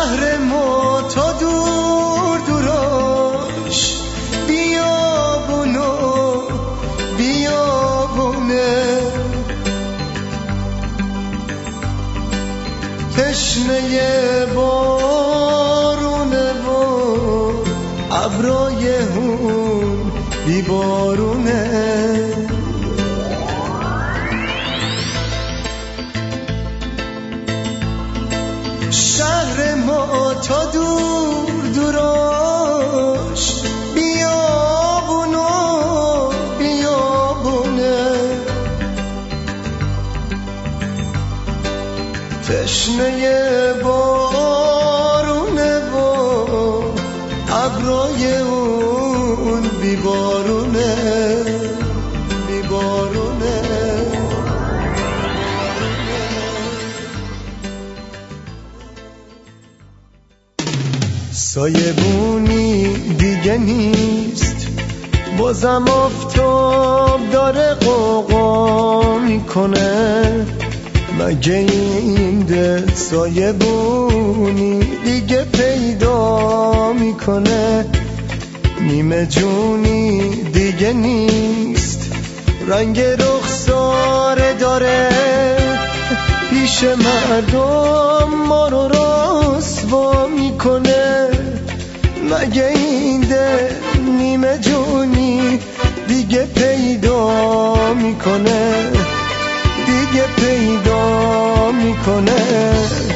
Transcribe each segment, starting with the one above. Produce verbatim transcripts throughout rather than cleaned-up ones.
شهر ما تا دور دوراش بیابون و بیابونه، تشنه بارونه و ابرای هون بیبارونه. شهر ما تا دور دوراش بیابون و بیابونه، تشنه بارونه و ابرای اون بیبارونه بیبارونه. سایبونی دیگه نیست، بازم آفتاب داره قوقا میکنه، مگه این دل سایبونی دیگه پیدا میکنه؟ نیمه جونی دیگه نیست، رنگ رخساره داره، پیش مردم ما رو رسوا میکنه، مگه این دل نیمه جونی دیگه پیدا میکنه دیگه پیدا میکنه؟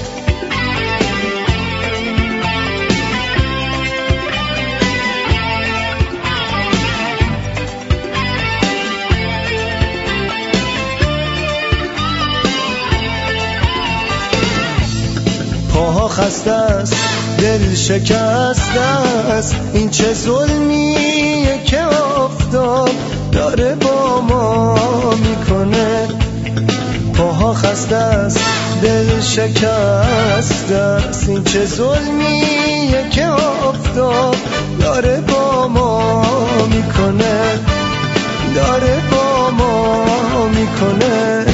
پاها خسته است، دل شکسته است، این چه ظلمیه که آفتاب داره با ما میکنه. پاها خسته است، دل شکسته است، این چه ظلمیه که آفتاب داره با ما میکنه داره با ما میکنه.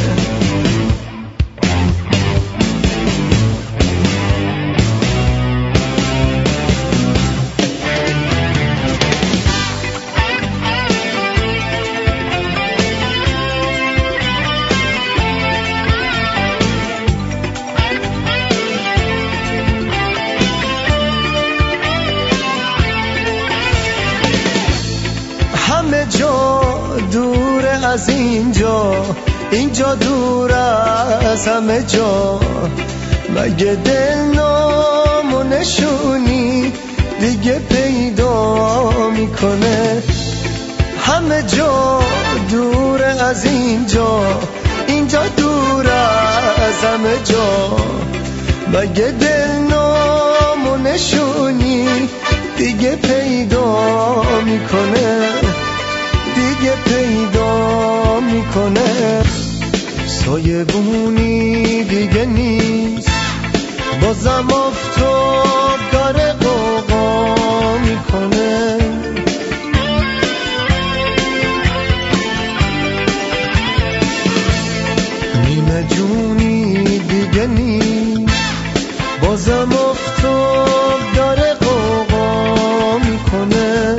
همه جا دور از اینجا، اینجا دور از همه جا، مگه دل نام و نشونی دیگه پیدا میکنه؟ همه جا دور از اینجا، اینجا دور از همه جا، مگه دل نام و نشونی دیگه پیدا میکنه دیگه پیدا میکنه؟ سایبونی دیگه نیست، بازم آفتاب داره قوقا میکنه، نیمه جونی دیگه نیست، بازم آفتاب داره قوقا میکنه.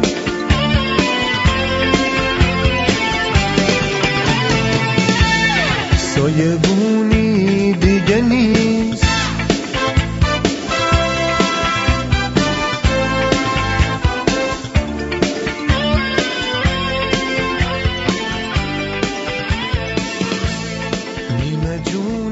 سایبونی دیگه نیست، نیمه جون